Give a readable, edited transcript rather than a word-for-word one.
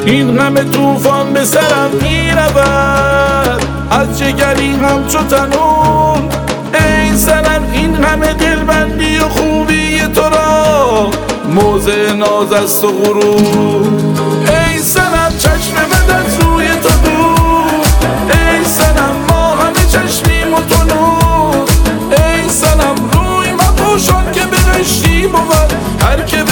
این همه توفان به سرم میرود، از جگری همچو تنور. ای سنم این همه دلبندی و خوبی تو را موضع ناز است و غرور. ای سنم چشم بد از روی تو دور، ای سنم ما همه چشمیم و تو نور. ای سنم روی مپوشان که بهشتی بود، هر که